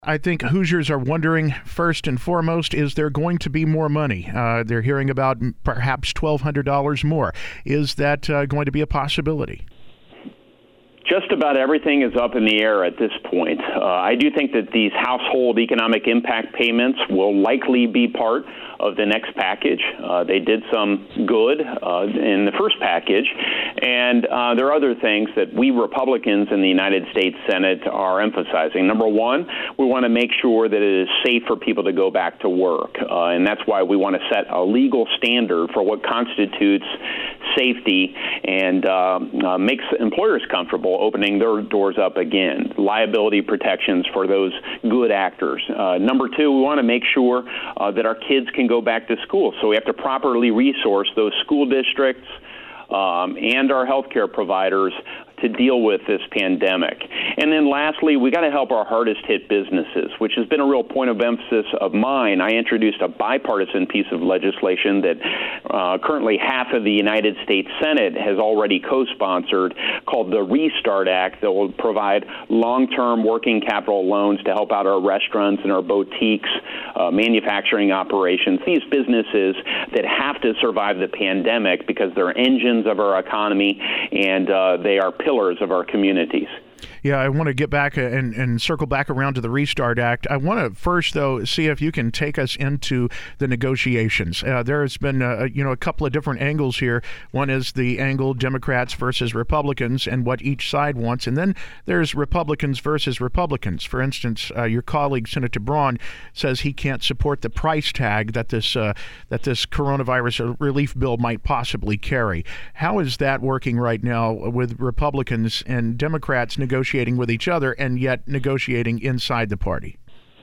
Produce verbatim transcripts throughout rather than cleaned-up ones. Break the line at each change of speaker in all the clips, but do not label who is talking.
I think Hoosiers are wondering, first and foremost, is there going to be more money? Uh, they're hearing about perhaps twelve hundred dollars more. Is that uh, going to be a possibility?
Just about everything is up in the air at this point. Uh, I do think that these household economic impact payments will likely be part of the next package. Uh, they did some good uh, in the first package, and uh, there are other things that we Republicans in the United States Senate are emphasizing. Number one, we want to make sure that it is safe for people to go back to work, uh, and that's why we want to set a legal standard for what constitutes safety and uh, uh, makes employers comfortable opening their doors up again. Liability protections for those good actors. Uh, number two, we want to make sure uh, that our kids can go back to school. So we have to properly resource those school districts um, and our healthcare providers to deal with this pandemic. And then lastly, we got to help our hardest hit businesses, which has been a real point of emphasis of mine. I introduced a bipartisan piece of legislation that uh, currently half of the United States Senate has already co-sponsored, called the Restart Act, that will provide long-term working capital loans to help out our restaurants and our boutiques, uh, manufacturing operations, these businesses that have to survive the pandemic because they're engines of our economy and uh, they are pillars of our communities.
Yeah, I want to get back and, and circle back around to the Restart Act. I want to first, though, see if you can take us into the negotiations. Uh, there has been, uh, you know, a couple of different angles here. One is the angle Democrats versus Republicans and what each side wants, and then there's Republicans versus Republicans. For instance, uh, your colleague Senator Braun says he can't support the price tag that this uh, that this coronavirus relief bill might possibly carry. How is that working right now with Republicans and Democrats negotiating with each other and yet negotiating inside the party?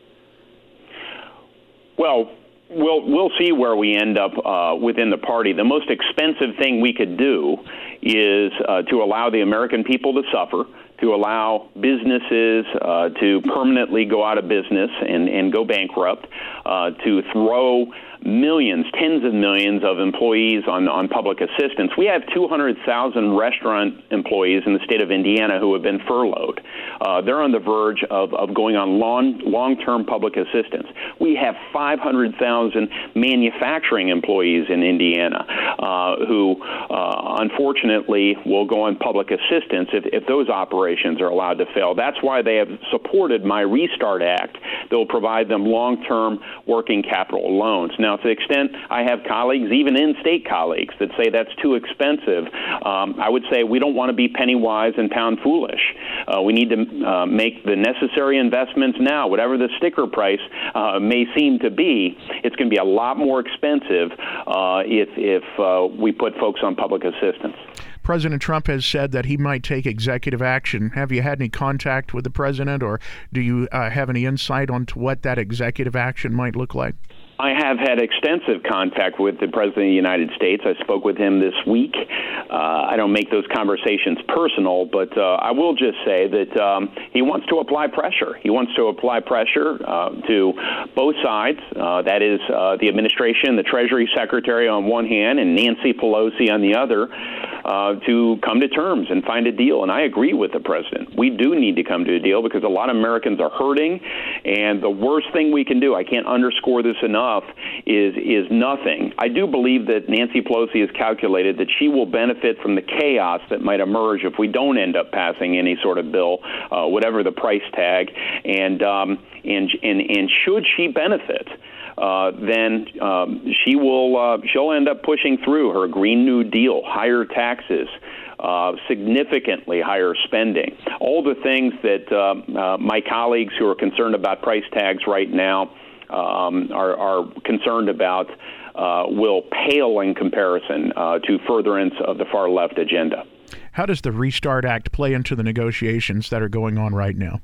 Well, we'll we'll see where we end up uh, within the party. The most expensive thing we could do is uh, to allow the American people to suffer, to allow businesses uh, to permanently go out of business and, and go bankrupt, uh, to throw millions, tens of millions of employees on, on public assistance. We have two hundred thousand restaurant employees in the state of Indiana who have been furloughed. Uh, they're on the verge of, of going on long, long-term public assistance. We have five hundred thousand manufacturing employees in Indiana uh, who, uh, unfortunately, will go on public assistance if, if those operations are allowed to fail. That's why they have supported my Restart Act that will provide them long-term working capital loans. Now, to the extent I have colleagues, even in-state colleagues, that say that's too expensive, um, I would say we don't want to be penny wise and pound foolish. Uh, we need to uh, make the necessary investments now. Whatever the sticker price uh, may seem to be, it's going to be a lot more expensive uh, if, if uh, we put folks on public assistance.
President Trump has said that he might take executive action. Have you had any contact with the president, or do you uh, have any insight on to what that executive action might look like?
I have had extensive contact with the President of the United States. I spoke with him this week. Uh, I don't make those conversations personal, but uh, I will just say that um, he wants to apply pressure. He wants to apply pressure uh, to both sides. Uh, that is uh, the administration, the Treasury Secretary on one hand, and Nancy Pelosi on the other, uh, to come to terms and find a deal. And I agree with the president. We do need to come to a deal because a lot of Americans are hurting, and the worst thing we can do, I can't underscore this enough, is is nothing. I do believe that Nancy Pelosi has calculated that she will benefit from the chaos that might emerge if we don't end up passing any sort of bill, uh, whatever the price tag, and um, and and and should she benefit, Uh, then um, she will uh, she'll end up pushing through her Green New Deal, higher taxes, uh, significantly higher spending, all the things that uh, uh, my colleagues who are concerned about price tags right now um, are, are concerned about uh, will pale in comparison uh, to furtherance of the far left agenda.
How does the Restart Act play into the negotiations that are going on right now?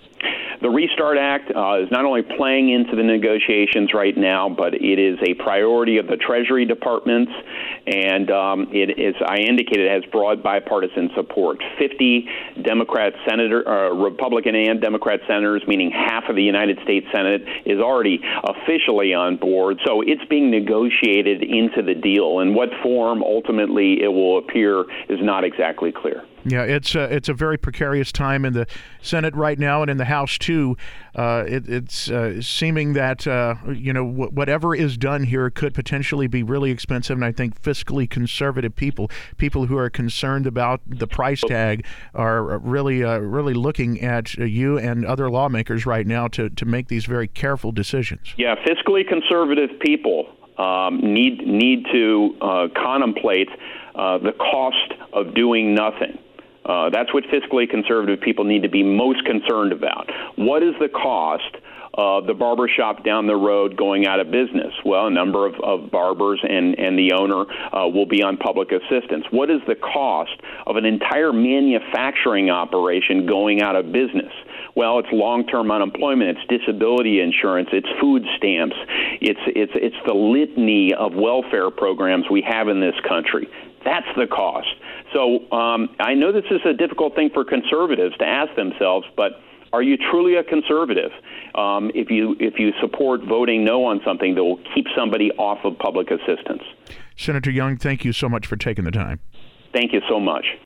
The Restart Act uh, is not only playing into the negotiations right now, but it is a priority of the Treasury departments, and um, it is, I indicated, has broad bipartisan support. fifty Democrat senator, uh, Republican and Democrat senators, meaning half of the United States Senate, is already officially on board. So it's being negotiated into the deal. In what form ultimately it will appear is not exactly clear.
Yeah, it's a, it's a very precarious time in the Senate right now, and in the House too. Uh, it, it's uh, seeming that uh, you know w- whatever is done here could potentially be really expensive, and I think fiscally conservative people, people who are concerned about the price tag, are really uh, really looking at you and other lawmakers right now to to make these very careful decisions.
Yeah, fiscally conservative people um, need need to uh, contemplate uh, the cost of doing nothing. Uh, that's what fiscally conservative people need to be most concerned about. What is the cost of the barbershop down the road going out of business? Well, a number of, of barbers and, and the owner uh, will be on public assistance. What is the cost of an entire manufacturing operation going out of business? Well, it's long-term unemployment, it's disability insurance, it's food stamps, it's it's it's the litany of welfare programs we have in this country. That's the cost. So um, I know this is a difficult thing for conservatives to ask themselves, but are you truly a conservative um, if you if you support voting no on something that will keep somebody off of public assistance?
Senator Young, thank you so much for taking the time.
Thank you so much.